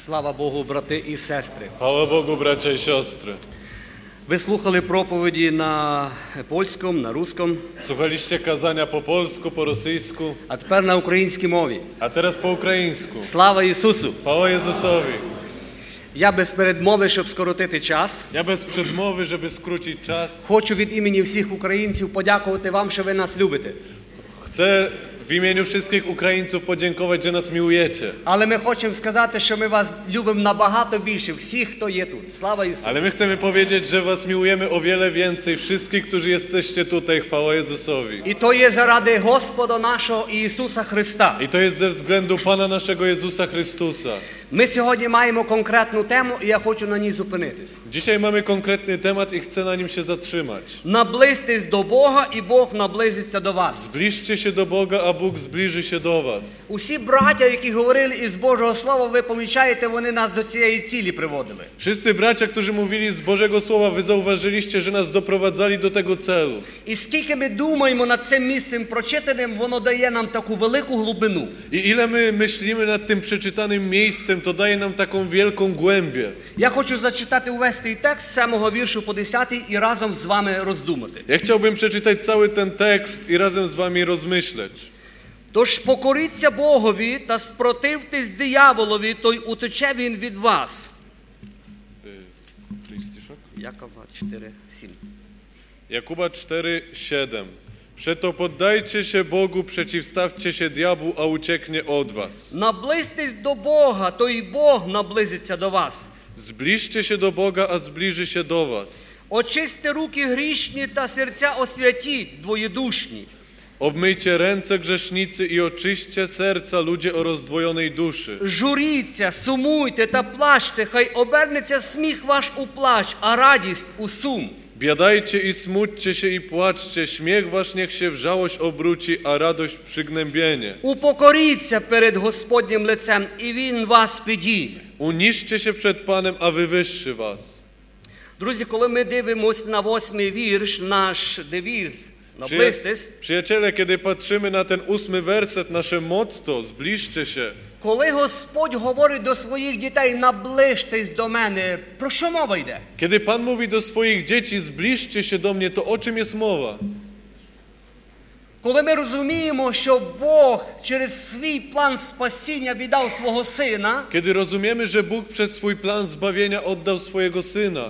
Слава Богу, брати і сестри. Chwała Bogu, bracia i siostry. Ви слухали проповіді на польському, на русскому, Słuchaliście kazania po polsku, po rosyjsku, а тепер на українській мові. a teraz po ukraińsku. Слава Ісусу! Chwała Jezusowi. Я без передмови, щоб скоротити час, Ja bez przedmowy, żeby skrócić czas, хочу від імені всіх українців подякувати вам, що ви нас любите. chcę w imieniu wszystkich Ukraińców podziękować, że nas miłujecie. Але ми хочемо сказати, що ми вас любимо набагато більше, всіх, хто є тут. Слава Ісусу! Ale my chcemy powiedzieć, że was miłujemy o wiele więcej, wszystkich, którzy jesteście tutaj. Chwała Jezusowi. І то є заради Господа нашого Ісуса Христа. I to jest ze względu Pana naszego Jezusa Chrystusa. Ми сьогодні маємо конкретну тему, і я хочу на ній зупинитись. Dzisiaj mamy konkretny temat i chcę na nim się zatrzymać. Наблизьтесь до Бога, і Бог наблизиться до вас. Zbliżcie się do Boga, a Bóg zbliży się do was. Усі браття, які говорили із Божого Слова, ви помічаєте, вони нас до цієї цілі приводили. Wszyscy bracia, którzy mówili z Bożego Słowa, wy zauważyliście, że nas doprowadzali do tego celu. І скільки ми думаємо над цим місцем прочитаним, воно дає нам таку велику глибину. I ile my myślimy nad tym przeczytanym miejscem, to daje nam taką wielką głębię. Я хочу зачитати увесь цей текст з 7 віршу по 10 і разом з вами роздумати. Ja chciałbym przeczytać cały ten tekst i razem z wami rozmyśleć. Тож покоріться Богові та спротивтесь дияволові, то й утече він від вас. Якова 4:7. Jakuba 4:7. Przeto poddajcie się Bogu, przeciwstawcie się diabłu, a ucieknie od was. Наблизьтесь до Бога, то й Бог наблизиться до вас. Zbliżcie się do Boga, a zbliży się do was. Очисьте руки грішні та серця освятіть, двоєдушні. Obmyjcie ręce grzesznicy i oczyście serca ludzie o rozdwojonej duszy. Журіться, сумуйте та плачте, хай обернеться сміх ваш у плач, а радість у сум. Biadajcie i smućcie się i płaczcie, śmiech wasz niech się w żałość obróci, a radość w przygnębienie. Упокоріться перед Господнім лицем, і Він вас підійме. Uniżcie się przed Panem, a wywyższy was. Друзі, коли ми дивимося на 8-й вірш, наш девіз «Наблизьтесь», Przyjaciele, kiedy patrzymy na ten 8 werset, nasze motto, zbliżcie się. коли Господь говорить до своїх дітей «наближтесь до мене», про що мова йде? Kiedy Pan mówi do swoich dzieci, zbliżcie się do mnie, to o czym jest mowa? Коли ми розуміємо, що Бог через свій план спасіння віддав свого Сина, Kiedy rozumiemy, że Bóg przez swój plan zbawienia oddał swojego Syna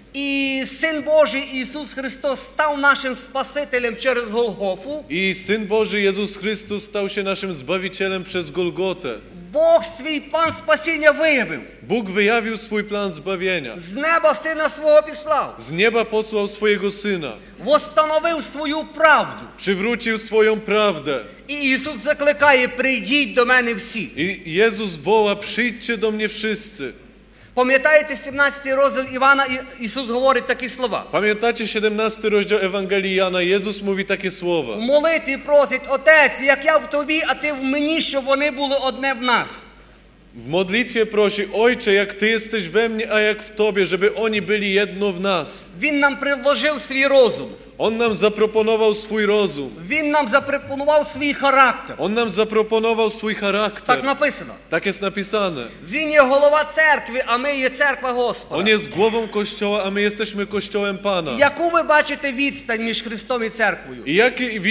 і Син Божий Ісус Христос став нашим Спасителем через Голгофу, i Syn Boży Jezus Chrystus stał się naszym Zbawicielem przez Golgotę, Бог свій план спасіння виявив. Bóg wyjawił swój plan zbawienia. З неба Сина свого післав. Z nieba posłał swojego Syna, Восстановив свою правду. przywrócił swoją prawdę. І Ісус закликає, прийдіть до мене всі. I Jezus woła, przyjdźcie do mnie wszyscy. Пам'ятаєте 17 розділ Івана, Ісус говорить такі слова. Pamiętacie 17 rozdział Ewangelii Jana? Jezus mówi takie słowa. В молитві просить, Отець, як я в Тобі, а Ти в мені, щоб вони були одне в нас. W modlitwie prosi, Ojcze, jak Ty jesteś we mnie, a jak w Tobie, żeby oni byli jedno w nas. Він нам предложив свій розум. On nam zaproponował swój rozum. Він нам запропонував свій характер. On nam zaproponował swój charakter. Так написано. Tak jest napisane. Він є голова церкви, а ми є церква Господа. On jest głową Kościoła, a my jesteśmy Kościołem Pana. Яку ви бачите відстань між Христом і церквою? I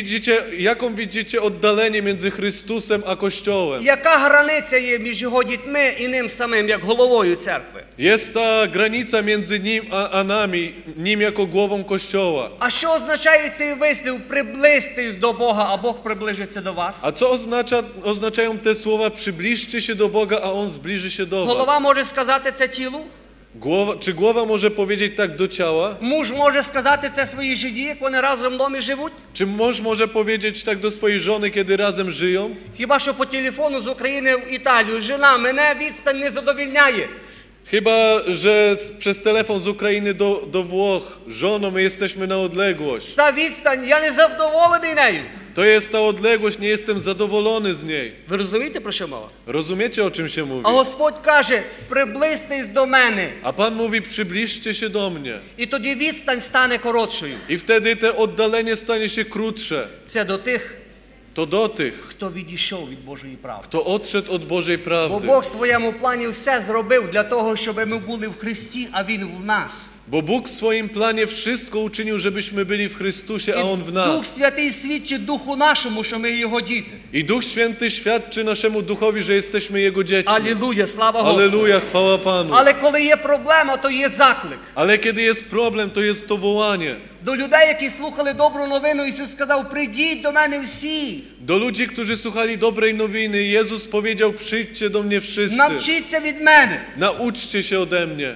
jaką widzicie oddalenie między Chrystusem a Kościołem? Яка границя є між його дітьми і ним самим, як головою церкви? Jest ta granica między Nim a nami, Nim jako głową Kościoła. А що означає цей вислів «приблизьтесь до Бога», а Бог приближиться до вас? A co oznaczają te słowa? Przybliżcie się do Boga, a On zbliży się do Голова was. може сказати це тілу, Czy głowa może powiedzieć tak do ciała? муж може сказати це своїй жені, як вони разом в домі живуть. Czy mąż może powiedzieć tak do swojej żony, kiedy razem żyją? Хіба що по телефону з України в Італію: «Жена, мене відстань не задовільняє». Chyba, że przez telefon z Ukrainy do Włoch, żono, my jesteśmy na odległość. Та відстань, я не задоволений нею. To jest ta odległość, nie jestem zadowolony z niej. Ви розумієте, про що мова? Rozumiecie, o czym się mówi? А Господь каже: «Приблизьтесь до мене». A Pan mówi, przybliżcie się do mnie. І тоді відстань стане коротшою. I wtedy te oddalenie stanie się krótsze. Це до тих, to do tych, хто відійшов від Божої правди. kto odszedł od Bożej Бо prawdy. Бог в своєму плані все зробив для того, щоб ми були в Христі, а Він в нас. Bo Bóg w swoim planie wszystko uczynił, żebyśmy byli w Chrystusie, a On w Дух nas. Святий свідчить Духу нашому, що ми Його діти. I Duch Święty świadczy naszemu duchowi, że jesteśmy Jego dziećmi. Алілуя, слава Господу. Aleluja, chwała Panu. Але коли є проблема, то є заклик. Ale kiedy jest problem, to jest to wołanie. До людей, які слухали добру новину, Ісус сказав, прийдіть до мене всі. Do ludzi, którzy słuchali dobrej nowiny, Jezus powiedział, przyjdźcie do mnie wszyscy. Навчіться від мене. Nauczcie się ode mnie.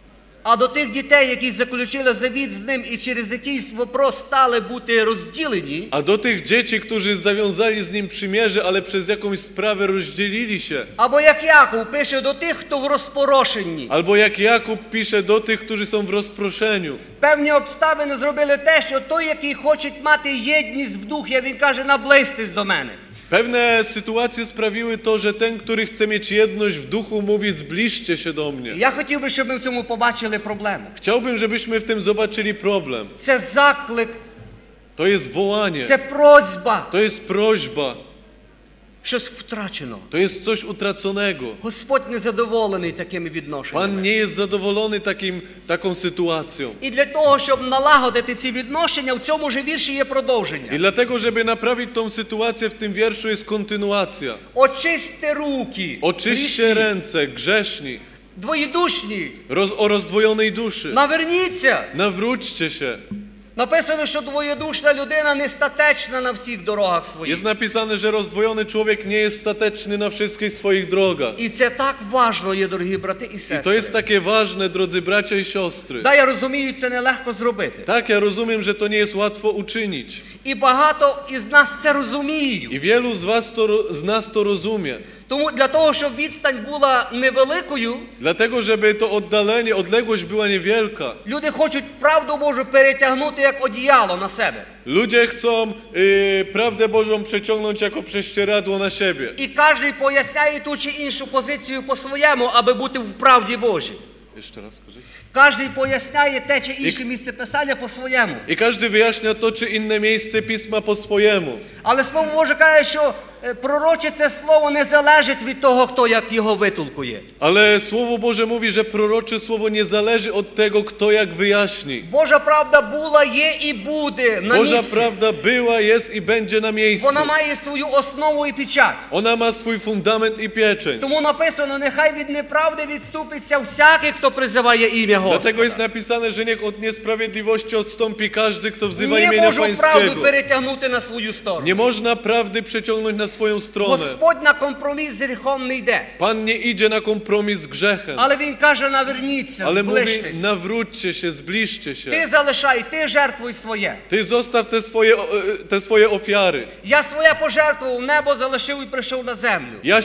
А до тих дітей, які заключили завіт з ним і через якийсь вопрос стали бути розділені, A do tych dzieci, którzy zawiązali z Nim przymierze, ale przez jakąś sprawę rozdzielili się. або як Яков пише до тих, хто в розпорошенні. Albo jak Jakub pisze do tych, którzy są w rozproszeniu. Певні обставини зробили те, що той, який хоче мати єдність в духі, він каже, наблизьтесь до мене. Pewne sytuacje sprawiły to, że ten, który chce mieć jedność w duchu, mówi zbliżcie się do mnie. Я хотів би, щоб ми в цьому побачили проблему. Chciałbym, żebyśmy w tym zobaczyli problem. Це заклик, To jest wołanie, це просьба. to jest prośba, Щось втрачено. to jest coś utraconego. Господь не задоволений такими відношеннями. Pan nie jest zadowolony taką sytuacją. І для того, щоб налагодити ці відношення, в цьому ж вірші є I продовження. dlatego, żeby naprawić tą sytuację, w tym wierszu jest kontynuacja. Очисти руки, Oczyście грішні, ręce, grzeszni, двоєдушні, o rozdwojonej duszy. наверніться. Nawróćcie się. Написано, що двоєдушна людина не статечна на всіх дорогах своїх. Jest napisane, że rozdwojony człowiek nie jest stateczny na wszystkich swoich drogach. І це так важливо є, дорогі брати і I to сестри. jest takie ważne, drodzy bracia i siostry. Да, я розумію, це нелегко зробити. Tak, ja rozumiem, że to nie jest łatwo uczynić. І багато із нас це розуміють. I wielu z nas to rozumie. Тому для того, щоб відстань була невеликою, Dlatego, żeby to oddalenie, odległość była niewielka. люди хочуть правду Божу перетягнути як одіяло на себе. Ludzie chcą prawdę Bożą przeciągnąć jako prześcieradło na siebie. І кожен поясняє ту чи іншу позицію по-своєму, аби бути в правді Божій. Jeszcze raz, скажи. Кожен поясняє те чи інше місце писання по-своєму. I każdy wyjaśnia to czy inne miejsce Pisma po swojemu. Але Слово Боже каже, що пророче це слово не залежить від того, хто як його витолкує. Ale Słowo Boże mówi, że prorocze słowo nie zależy od tego, kto jak wyjaśni. Божа правда була, є і буде на Boża місці. prawda była, jest i będzie na miejscu. Вона має свою основу і печать. Ona ma swój fundament i pieczęć. Тому написано, нехай від неправди відступиться всякий, хто призиває ім'я Dlatego jest Господа. napisane, że niech od niesprawiedliwości odstąpi każdy, kto wzywa Не imienia можу правду Pańskiego. перетягнути на свою сторону. Nie można prawdy przeciągnąć na swoją stronę. Господь на компроміс з гріхом не йде. Pan nie idzie na kompromis z grzechem, Але Він каже, наверніться, ale mówi, зближтесь. nawróćcie się, zbliżcie się. Ти залишай, ти жертвуй своє. Ty zostaw te swoje ofiary. Я своє пожертвував, небо залишив і прийшов на землю. Ja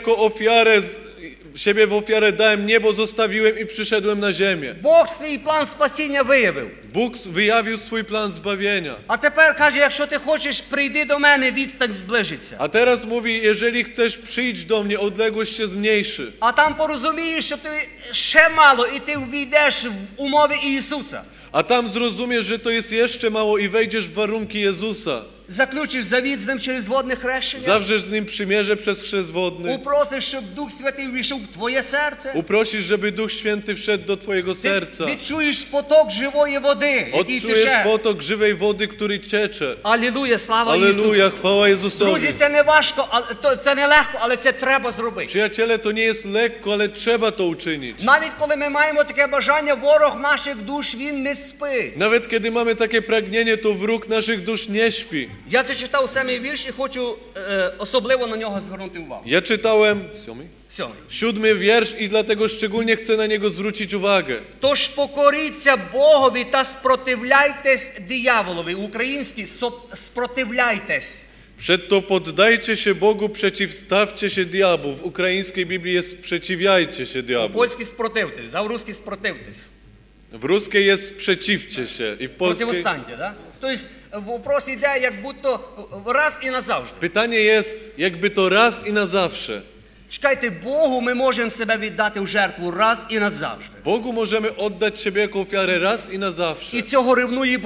siebie w ofiarę dałem, niebo zostawiłem i przyszedłem na ziemię. Бог свій план спасіння виявив. Bóg wyjawił swój plan zbawienia. А тепер каже, якщо ти хочеш, прийди до мене, відстань зближиться. A teraz mówi, jeżeli chcesz, przyjdź do mnie, odległość się zmniejszy. А там порозумієш, що ти ще мало, і ти увійдеш в умови Ісуса. A tam zrozumiesz, że to jest jeszcze mało i wejdziesz w warunki Jezusa. Заключиш завіт з ним через водне хрещення. Zawrzesz z Nim przymierze przez chrzest wodny. Упросиш, щоб Дух Святий увійшов в твоє серце. Uprosisz, żeby Duch Święty wszedł do twojego Ти serca. відчуєш поток живої води, який Odczujesz тече. potok żywej wody, który ciecze. Алілуя, слава Ісусу. Aleluja, chwała Jezusowi. Друзі, це не важко, це не легко, але це треба зробити. Przyjaciele, to nie jest lekko, ale trzeba to uczynić. Навіть коли ми маємо таке бажання, ворог наших душ, він не спить. Nawet kiedy mamy takie pragnienie, to wróg naszych dusz nie śpi. Я зачитав самий вірш і хочу особливо на нього звернути увагу. Ja czytałem 7. 7 wiersz i dlatego szczególnie chcę na niego zwrócić uwagę. Тож покоріться Богові та спротивляйтесь дияволові. Український спротивляйтесь. Przedto poddajcie się Bogu, przeciwstawcie się diabłu. W ukraińskiej Biblii jest sprzeciwiajcie się diabłu. Польський спротивтесь, да, в русський спротивтесь. W ruskiej jest sprzeciwcie się i w polskiej... Противостаньте, да? Тобто вопрос іде як будто раз і назавжди. Pytanie jest jakby to raz i na zawsze. Чекайте, Богу ми можемо себе віддати в жертву раз і назавжди. Bogu możemy oddać siebie jako ofiarę raz i na zawsze. І цього ревнує Бог.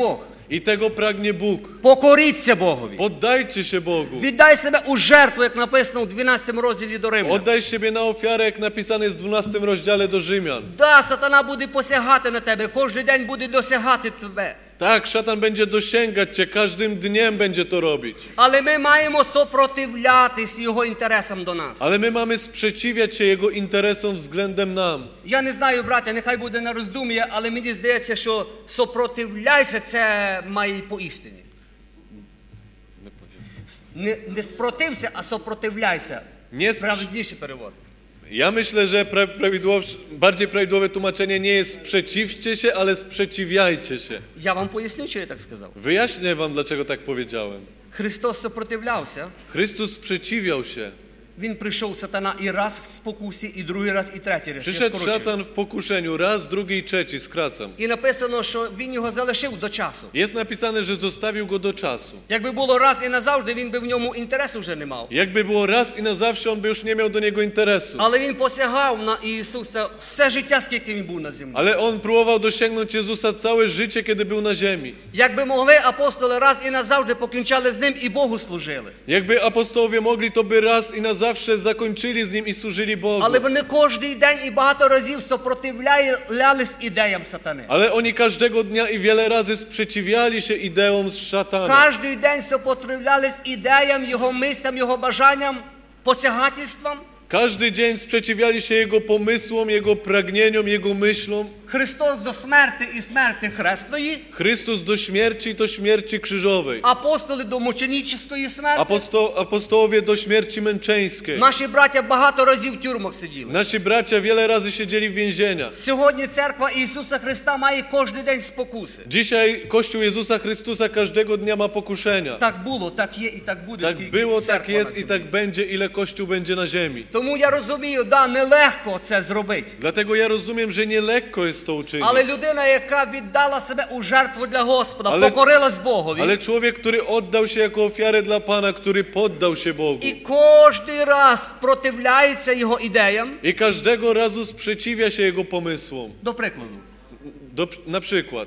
I tego pragnie Bóg. Покоріться Богові. Poddajcie się Bogu. Віддай себе у жертву, як написано у 12 розділі до Римлян. Oddaj siebie na ofiarę, jak napisane jest w 12 rozdziale do Rzymian. Да, сатана буде посягати на тебе, кожен день буде досягати тебе. Tak, szatan będzie dosięgać cię, każdym dniem będzie to robić. Але ми маємо сопротивлятись його інтересам до нас. Ale my mamy sprzeciwiać się jego interesom względem nam. Я не знаю, браття, нехай буде на роздум'я, але мені здається, що сопротивляйся, це має поістині. Не спротився, а сопротивляйся. Правильніший перевод. Ja myślę, że bardziej prawidłowe tłumaczenie nie jest sprzeciwcie się, ale sprzeciwiajcie się. Я вам поясню, що я так сказав. Wyjaśnię wam, dlaczego tak powiedziałem. Христос сопротивлявся. Chrystus sprzeciwiał się. Він прийшов, сатана, і раз в спокусі, і другий раз, і третій раз. Przyszedł szatan w pokuszeniu, raz, drugi i trzeci, skracam. І написано, що він його залишив до часу. Jest napisane, że zostawił go do czasu. Якби було раз і назавжди, він би в ньому інтересу вже не мав. Jakby było raz i na zawsze, on by już nie miał do niego interesu. Але він посягав на Ісуса все життя, скільки він був на землі. Ale on próbował dosięgnąć Jezusa całe życie, kiedy był na ziemi. Якби могли, апостоли раз і назавжди покінчали з ним і Богу служили. Jakby apostołowie mogli, to by raz i na zawsze zakończyli z nim i służyli Bogu. Але вони кожен день і багато разів сопротивлялись ідеям сатани. Ale oni każdego dnia i wiele razy sprzeciwiali się ideom z szatana. Кожен день сопротивлялись ідеям, його мислям, його бажанням, посягательствам. Każdy dzień sprzeciwiali się jego pomysłom, jego pragnieniom, jego myślom. Христос до смерти і смерти хресної. Chrystus do śmierci i do śmierci krzyżowej. Апостоли до мученическої смерти. Apostołowie do śmierci męczeńskiej. Наші браття багато разів в тюрмах сиділи. Nasi bracia wiele razy siedzieli w więzieniach. Сьогодні церква Ісуса Христа має кожен день спокуси. Dzisiaj Kościół Jezusa Chrystusa każdego dnia ma pokuszenia. Так було, так є і так буде. Tak było, tak jest i tak będzie, ile Kościół będzie na ziemi. Тому я розумію, да, нелегко це зробити. Dlatego ja rozumiem, że nie lekko jest to uczynić. Але людина, яка віддала себе у жертву для Господа, покорилась Богові. Ale człowiek, który oddał się jako ofiarę dla Pana, który poddał się Bogu. І кожен раз спротивляється його ідеям. I każdego razu sprzeciwia się jego pomysłom. До прикладу. Na przykład.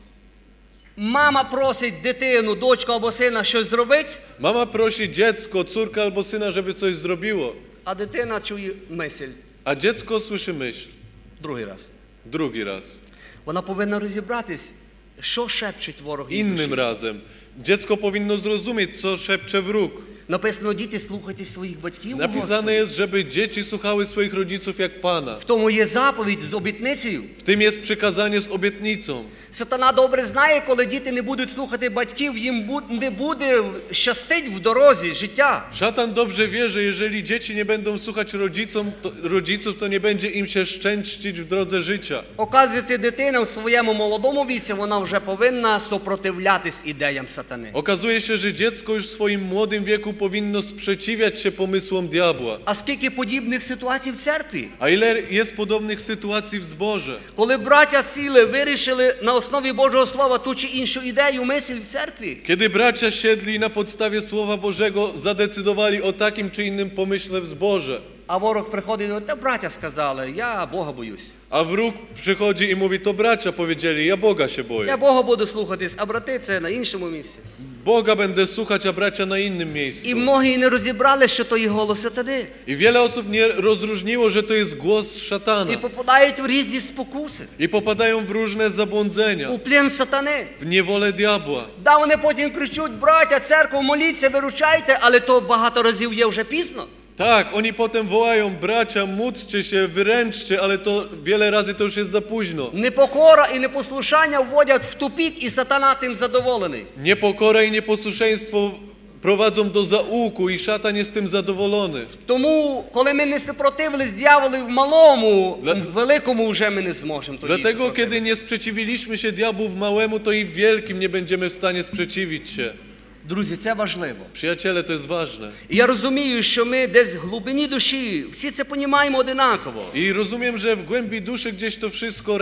Мама просить дитину, дочку або сина щось зробити. Mama prosi dziecko, córkę albo syna, żeby coś zrobiło. А дитина чує мисль. A dziecko słyszy myśl. Другий раз. Drugi raz. Вона повинна розібратись, що шепчуть ворог її Innym душі. razem. Dziecko powinno zrozumieć, co szepcze wróg. Написано, діти, слухайтесь своїх батьків. у Napisane Господі. jest, żeby dzieci słuchały swoich rodziców jak Pana. В тому є заповідь з обітницею. W tym jest przykazanie z obietnicą. Сатана добре знає, коли діти не будуть слухати батьків, їм не буде щастить в дорозі життя. Szatan dobrze wie, że jeżeli dzieci nie będą słuchać rodziców, to nie będzie im się szczęścić w drodze życia. Оказується, дитина в своєму молодому віці, вона вже повинна супротивлятись ідеям сатани. Okazuje się, że dziecko już w swoim młodym wieku powinno sprzeciwiać się pomysłom diabła. А скільки подібних ситуацій в церкві? A ile jest podobnych sytuacji w zborze? Коли браття сіли, вирішили на основі Божого Слова ту чи іншу ідею, мисль в церкві. Kiedy bracia siedli i na podstawie Słowa Bożego zadecydowali o takim czy innym pomyśle w zborze, А ворог приходить і говорить, та браття сказали, я Бога боюсь. a wróg przychodzi i mówi, to bracia powiedzieli, ja Boga się Я boję. Бога буду слухатись, а брати це на іншому місці. Boga będę słuchać, a bracia na innym miejscu. І многі не розібрали, що то є голос сатани. I wiele osób nie rozróżniło, że to jest głos szatana. І попадають в різні спокуси, I popadają w różne zabłądzenia, у плен сатани. w niewolę diabła. Да, вони потім кричуть, браття, церкву, моліться, виручайте, але то багато разів є вже пізно. Tak, oni potem wołają, bracia, módlcie się, wyręczcie, ale to wiele razy to już jest za późno. Непокора і непослушання вводять в тупік, і сатана тим задоволений. Niepokora i nieposłuszeństwo prowadzą do zaułku i szatan jest tym zadowolony. Тому, коли ми не супротивились дьяволу в малому, в великому вже ми не зможемо. Dlatego, kiedy nie sprzeciwiliśmy się diabłu w małemu, to i w wielkim nie będziemy w stanie sprzeciwić się. Друзі, це важливо. Przyjaciele, to jest ważne. І я розумію, що ми десь в глибині душі всі це розуміємо одинаково. I rozumiem, że w głębi duszy gdzieś to wszystko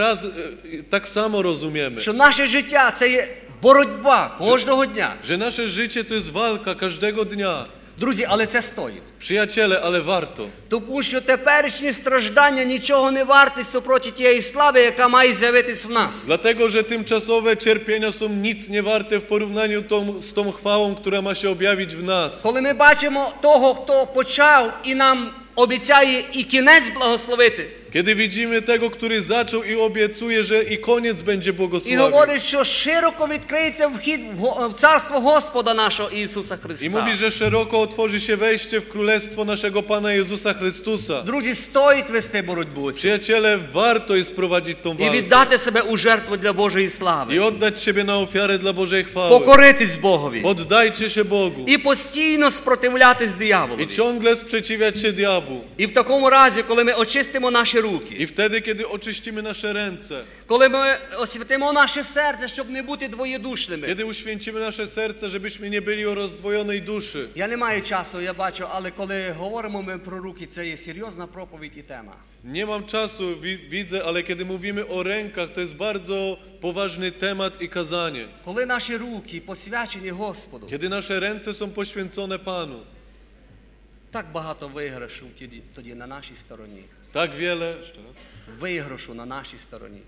tak samo rozumiemy. Що наше життя – це є боротьба кожного дня. Że nasze życie to jest walka każdego dnia. Друзі, але це стоїть. Przyjaciele, ale warto. Тому що теперішні страждання нічого не варті супроти тієї слави, яка має з'явитись в нас. Dlatego, że tymczasowe cierpienia są nic nie warte w porównaniu z tą chwałą, która ma się objawić w nas. Коли ми бачимо того, хто почав і нам обіцяє і кінець благословити, Kiedy widzimy tego, który zaczął i obiecuje, że i koniec będzie і błogosławił. говорить, що широко відкриється вхід в царство Господа нашого Ісуса I Христа. mówi, że szeroko otworzy się wejście w królestwo naszego Pana Jezusa Chrystusa. Друзі, стоїть вести боротьбу цю Przyjaciele, warto jest prowadzić tą і walkę віддати себе у жертву для Божої i слави, oddać siebie na ofiarę dla Bożej chwały. покоритись Богові Poddajcie się Bogu і постійно спротивлятись i дияволові. ciągle sprzeciwiać się diabłu. І в такому разі, коли ми очистимо наші руки, I wtedy, kiedy oczyścimy nasze ręce, коли ми освятимо наше серце, щоб не бути двоєдушними. kiedy uświęcimy nasze serce, żebyśmy nie byli o rozdwojonej duszy. Я не маю часу, я бачу, але коли говоримо ми про руки, це є серйозна проповідь і тема. Nie mam czasu, widzę, ale kiedy mówimy o rękach, to jest bardzo poważny temat i kazanie. Коли наші руки посвячені Господу, Kiedy nasze ręce są poświęcone Panu, так багато виграшу тоді на нашій стороні. tak wiele... Jeszcze raz. Виграшу на нашій стороні.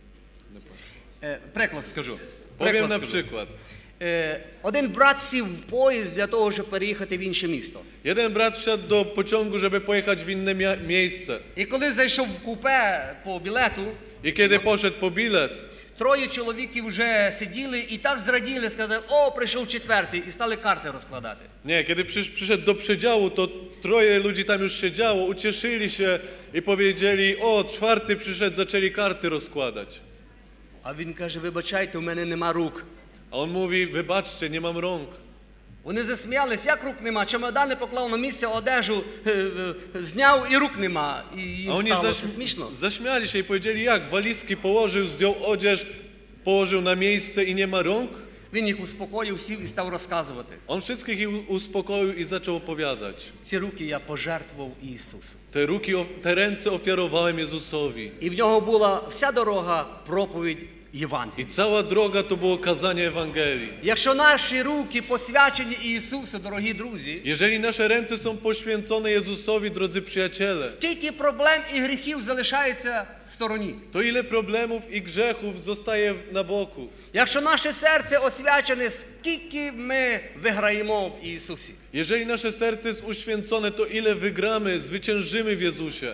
Приклад скажу. Powiem na скажу. przykład. Один брат сів в поїзд для того, щоб переїхати в інше місто. Jeden brat wsiadł do pociągu, żeby pojechać w inne miejsce. І коли зайшов в купе по білету, I kiedy poszedł po bilet, троє чоловіків вже сиділи і так зраділи, сказали, о, прийшов четвертий, і стали карти розкладати. nie, kiedy przyszedł do przedziału, to troje ludzi tam już siedziało, ucieszyli się i powiedzieli, o, czwarty przyszedł, zaczęli karty rozkładać. А він каже, вибачайте, у мене нема рук. A on mówi, wybaczcie, nie mam rąk. Вони засміялись, як рук нема, чемодани поклав на місце, одежу зняв і рук нема. І A їм oni стало це смішно. zaśmiali się i powiedzieli, jak, walizki położył, zdjął odzież, położył na miejsce i nie ma rąk? Він їх успокоїв, сів і став розказувати. On wszystkich ich uspokoił i zaczął opowiadać. Ці руки я пожертвував Ісусу. Te ręce ofiarowałem Jezusowi. І в нього була вся дорога проповідь I Євангелія. cała droga to było kazanie Ewangelii. Якщо наші руки посвячені Ісусу, дорогі друзі, Jeżeli nasze ręce są poświęcone Jezusowi, drodzy przyjaciele, скільки проблем і гріхів залишається в стороні. to ile problemów i grzechów zostaje na boku. Якщо наше серце освячене, скільки ми виграємо в Ісусі. Jeżeli nasze serce jest uświęcone, to ile wygramy, zwyciężymy w Jezusie.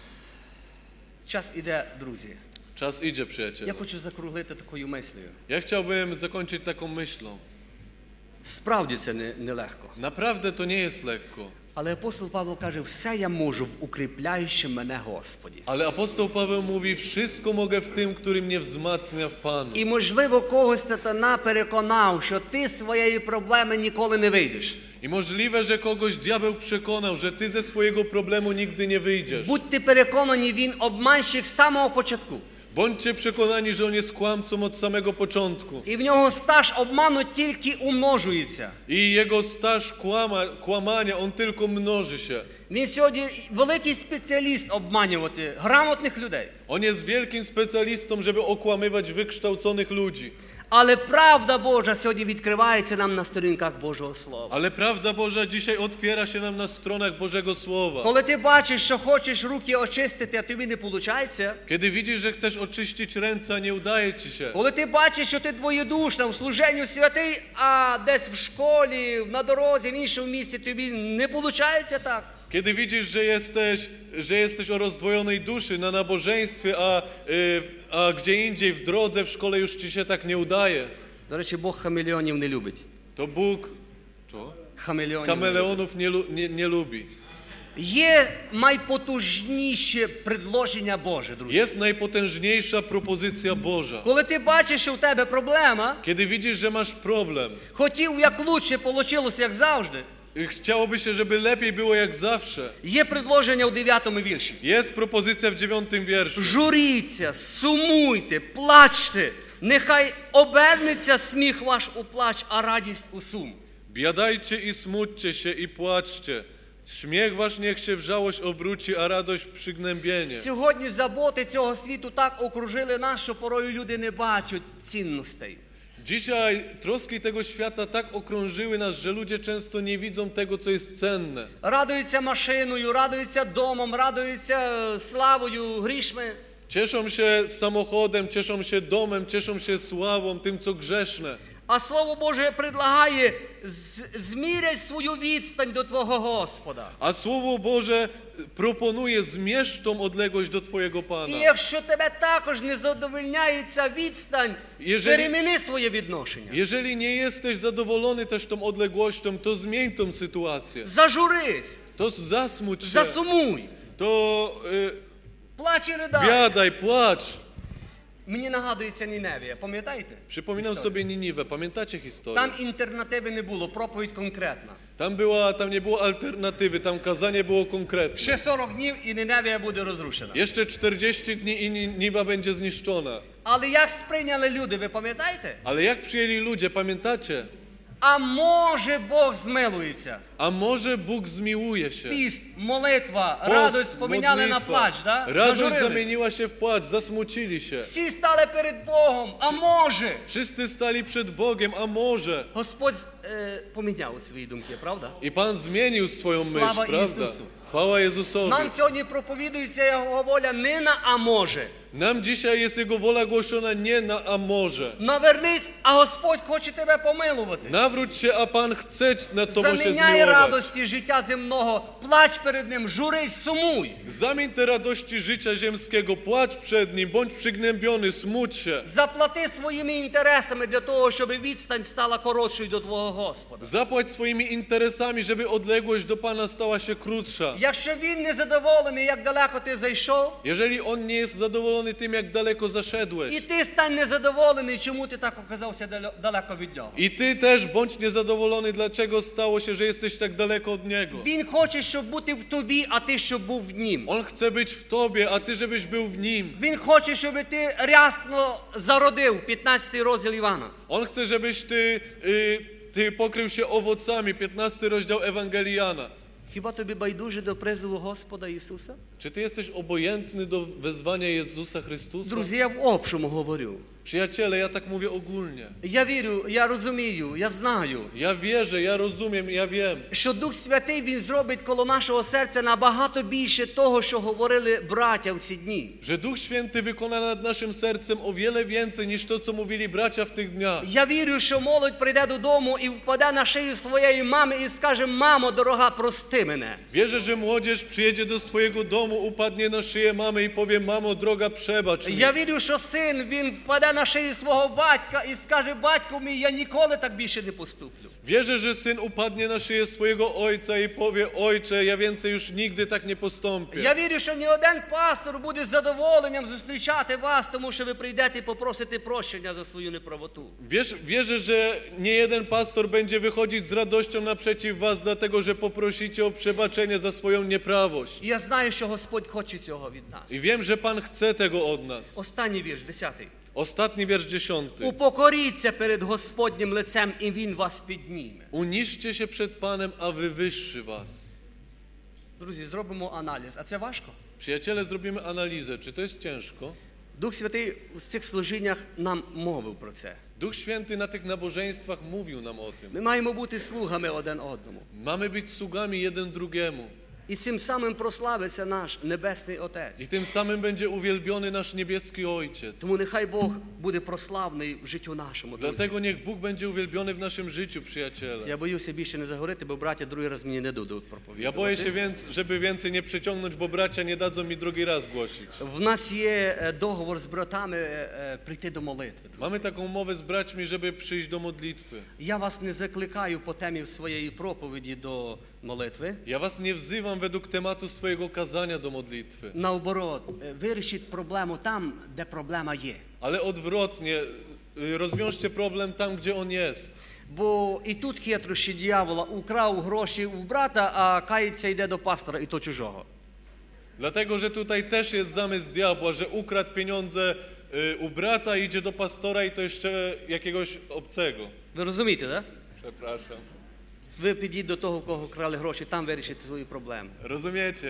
Час іде, друзі. Czas idzie, przyjaciele. Я хочу закруглити такою мислею. Ja chciałbym zakończyć taką myślą. Справді це нелегко. Naprawdę to nie jest lekko. Але апостол Павло каже, все я можу в укріпляючи мене Господі. Ale apostoł Paweł mówi, wszystko mogę w tym, który mnie wzmacnia w Panu. І, можливо, когось сатана переконав, що ти з своєї проблеми ніколи не вийдеш. I możliwe, że kogoś diabeł przekonał, że ty ze swojego problemu nigdy nie wyjdziesz. Будьте переконані, він обманщик з самого початку. Bądźcie przekonani, że on jest kłamcą od samego początku. І в нього стаж обману тільки умножується. I jego staż kłamania, on tylko mnoży się. Він сьогодні великий спеціаліст обманювати грамотних людей. On jest wielkim specjalistą, żeby okłamywać wykształconych ludzi. Але правда Божа сьогодні відкривається нам на сторінках Божого Слова. Ale prawda Boża dzisiaj otwiera się nam na stronach Bożego Słowa. Коли ти бачиш, що хочеш руки очистити, а тобі не виходить, Kiedy widzisz, że chcesz oczyścić ręce, a nie udaje ci się. коли ти бачиш, що ти двоєдушна в служенню святий, а десь в школі, на дорозі, в іншому місці тобі не виходить так. Kiedy widzisz, że jesteś o rozdwojonej duszy na nabożeństwie, a gdzie indziej w drodze, w szkole już ci się tak nie udaje, До речі, Бог хамелеонів не любить. to Bóg kameleonów nie lubi. Є найпотужніше предложення Боже, друзі. Jest najpotężniejsza propozycja Boża. Коли ти бачиш, що в тебе проблема, Kiedy widzisz, że masz problem, хотів як лучше, вийшло як завжди, chciałoby się, żeby lepiej było jak zawsze. є предложення у 9 вірші. Jest propozycja w 9 wierszu. Журіться, сумуйте, плачте, нехай обернеться сміх ваш у плач, а радість у сум. Biadajcie i smućcie się i płaczcie. Śmiech wasz niech się w żałość obróci, a radość w przygnębienie. Сьогодні заботи цього світу так окружили нас, що порою люди не бачать цінностей. Dzisiaj troski tego świata tak okrążyły nas, że ludzie często nie widzą tego, co jest cenne. Радуються машиною, радуються домом, радуються славою, грішми. Cieszą się samochodem, cieszą się domem, cieszą się sławą, tym, co grzeszne. А Слово Боже предлагає зміряй свою відстань до Твого Господа. A Słowo Boże proponuje: zmierz tą odległość do Twojego Pana. І якщо тебе також не задовольняє ця відстань, переміни своє відношення. Jeżeli nie jesteś zadowolony też tą odległością, to zmień tą sytuację. Зажурись, To zasmuć się, засумуй, to плач і ридай. biadaj, płacz. Мені нагадується Ніневія, пам'ятаєте? Przypominam Історію. sobie Niniwę, pamiętacie historię? Там альтернативи не було, проповідь конкретна. Tam nie było alternatywy, tam kazanie było konkretne. Ще 40 днів і Ніневія буде розрушена. Jeszcze 40 dni i Niniwa będzie zniszczona. Але як сприйняли люди, ви пам'ятаєте? Ale jak przyjęli ludzie, pamiętacie? А може Бог змилується? A może Bóg zmiłuje się? Піст, молитва, Post, радость поміняли на плач, да? Radość Зажурились. zamieniła się w płacz, zasmucili się. Всі стали перед Богом, а може? Wszyscy stali przed Bogiem, a może? Господь поміняв свої думки, правда? I Pan zmienił swoją myśl, Sława prawda? Jezusu. Chwała Jezusowi. Нам сьогодні проповідується Його воля не на а може. Nam dzisiaj jest Jego wola głoszona nie na a może. Навернись, а Господь хоче тебе помилувати. Nawróć się, a Pan chce nad Tobą się Заміняй zmiłować. радості життя земного, плач перед Ним, журись, сумуй. Zamień te radości życia ziemskiego, płacz przed Nim, bądź przygnębiony, smuć się. Заплати своїми інтересами для того, щоб відстань стала коротшою до Твого Господа. Zapłać swoimi interesami, żeby odległość do Pana stała się krótsza. Якщо Він не задоволений, як далеко ти зайшов, Jeżeli On nie jest zadowolony tym, jak daleko і zaszedłeś, ти стань незадоволений, чому ти так оказався далеко від Нього. i Ty też bądź niezadowolony, dlaczego stało się, że jesteś tak daleko od Niego. Він хоче, щоб бути в тобі, а ти щоб був в Нім. On chce być w Tobie, a Ty żebyś był w Nim. Він хоче, щоб ти рясно зародив, 15 розділ Івана. On chce, żebyś Ty pokrył się owocami, 15 rozdział Ewangelii Jana. Хіба тобі байдуже до призову Господа Ісуса? Czy Ty jesteś obojętny do wezwania Jezusa Chrystusa? Друзі, я в общому говорю. Przyjaciele, ja tak mówię ogólnie. Я вірю, я розумію, я знаю, Ja wierzę, ja rozumiem, ja wiem, що Дух Святий, Він зробить коло нашого серця набагато більше того, що говорили браття в ці дні. że Duch Święty wykona nad naszym sercem o wiele więcej niż to, co mówili bracia w tych dniach. Я вірю, що молодь прийде додому і впаде на шию своєї мами і скаже: «Мамо, дорога, прости мене». Wierzę, że młodzież przyjedzie do swojego domu, upadnie na szyję mamy i powie: mamo droga, przebacz mi. Я вірю, що син, він впаде на шию свого батька і скаже: «Батько мій, я ніколи так більше не поступлю». Wierzę, że syn upadnie na szyję swojego ojca i powie: ojcze, ja więcej już nigdy tak nie postąpię. Я вірю, що не один пастор буде з задоволенням зустрічати вас, тому що ви прийдете і попросите прощення за свою неправоту. Wierzę, że nie jeden pastor będzie wychodzić z radością naprzeciw was, dlatego że poprosicie o przebaczenie za swoją nieprawość. І я знаю, що Господь хоче цього від нас. I wiem, że Pan chce tego od nas. Останній вірш, 10. Ostatni wiersz 10. Упокоріться перед Господнім лицем, і Він вас підніме. Uniszcie się przed Panem, a wywyższy was. Друзі, зробимо аналіз. А це важко? Przyjaciele, zrobimy analizę. Czy to jest ciężko? Дух Святий у цих служіннях нам мовив про це. Duch Święty na tych nabożeństwach mówił nam o tym. Ми маємо бути слугами один одному. Mamy być sługami jeden drugiemu. І цим самим прославиться наш Небесний Отець. I tym samym będzie uwielbiony nasz niebieski Ojciec. Тому нехай Бог буде прославний в життю нашому. Друзі. Dlatego niech Bóg będzie uwielbiony w naszym życiu, przyjaciele. Я боюся більше не заговорити, бо браття другий раз мені не дадуть Ja проповідувати. boję się więc, żeby więcej nie przeciągnąć, bo bracia nie dadzą mi drugi raz głosić. В нас є договор з братами прийти до молитви. Друзі. Mamy taką umowę z braćmi, żeby przyjść do modlitwy. Я вас не закликаю по темі своєї проповіді до молитви. Ja was nie wzywam według tematu swojego kazania do modlitwy, Наоборот, вирішіть проблему там, де проблема є. ale odwrotnie, rozwiążcie problem tam, gdzie on jest. Бо і тут хитрощі дьявола: украв гроші у брата, а кається йде до пастора, і то чужого. Dlatego, że tutaj też jest zamysł diabła, że ukradł pieniądze u brata, idzie do pastora i to jeszcze jakiegoś obcego. Ви розумієте, так? Przepraszam. Ви підіть до того, в кого крали гроші, там вирішите свої проблеми. Rozumiecie?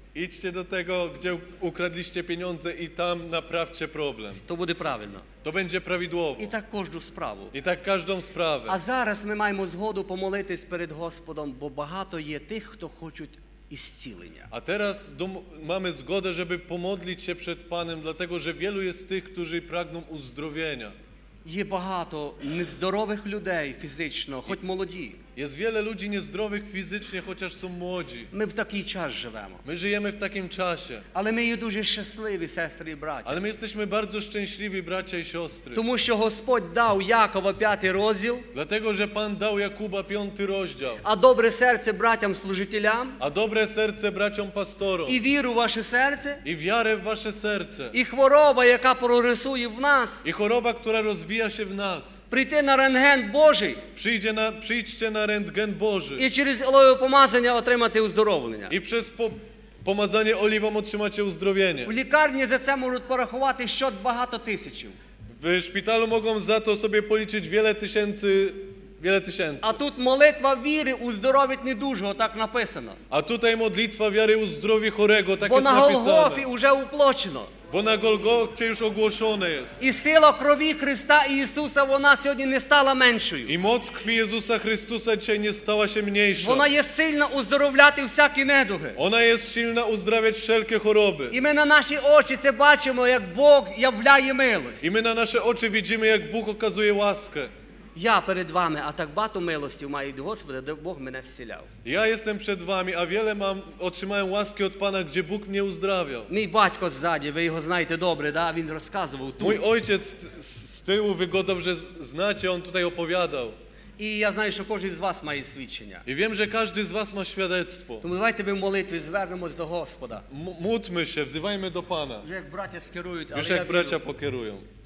Idźcie do tego, gdzie ukradliście pieniądze i tam naprawcie problem. То буде правильно. To będzie prawidłowo. І так кожну справу. I tak każdą sprawę. А зараз ми маємо згоду помолитись перед Господом, бо багато є тих, хто хочуть ісцілення. A teraz mamy zgodę, żeby pomodlić się przed Panem, dlatego że wielu jest tych, którzy pragną uzdrowienia. Є багато нездорових людей фізично, хоч молоді. Jest wiele ludzi niezdrowych fizycznie, chociaż są młodzi. Ми в такий час живемо. My żyjemy w takim czasie, Але ми є дуже щасливі, сестри і браття. ale my jesteśmy bardzo szczęśliwi, bracia i siostry. Тому що Господь дав Якова 5 розділ, Dlatego, że Pan dał Jakuba 5 rozdział, а добре серце братям-служителям, a dobre serce braciom pastorom і віру в ваше серце, i wiarę w wasze serce і хвороба, яка прогресує в нас, i choroba, która rozwija się w nas. прийти на рентген Божий Przyjdźcie na rentgen Boży і через олове помазання отримати оздоровлення. i przez pomazanie oliwą otrzymacie uzdrowienie. У лікарні за це можуть порахувати що багато тисячів. W szpitalu mogą za to sobie policzyć wiele tysięcy. А тут молитва віри уздоровить недужого, так написано. A tutaj modlitwa wiary uzdrowi chorego, tak Бо jest на Голгофі napisane. вже уплочено. Bo na Golgocie już ogłoszone jest. І сила крові Христа і Ісуса, вона сьогодні не стала меншою. I moc krwi Jezusa Chrystusa dzisiaj nie stała się mniejsza. Вона є сильна уздоровляти всякі недуги. Ona jest silna uzdrawiać wszelkie choroby. І ми на наші очі це бачимо, як Бог являє милость. I my na nasze oczy widzimy, jak Bóg okazuje łaskę. Я перед вами, а так багато милостів маю від Господа, де Бог мене зціляв. Ja jestem przed wami, a wiele otrzymałem łaski od Pana, gdzie Bóg mnie uzdrawiał. Мій батько ззаді, ви його знаєте добре, да? Він розказував тут. Mój ojciec z tyłu, wy go dobrze znacie, on tutaj opowiadał. І я знаю, що кожен з вас має свідчення. I wiem, że każdy z was ma świadectwo. Тому давайте ви в молитві звернемось до Господа. Módlmy się, wzywajmy do Pana. Вже як браття скерують, але Już я jak bracia вірю, pokierują.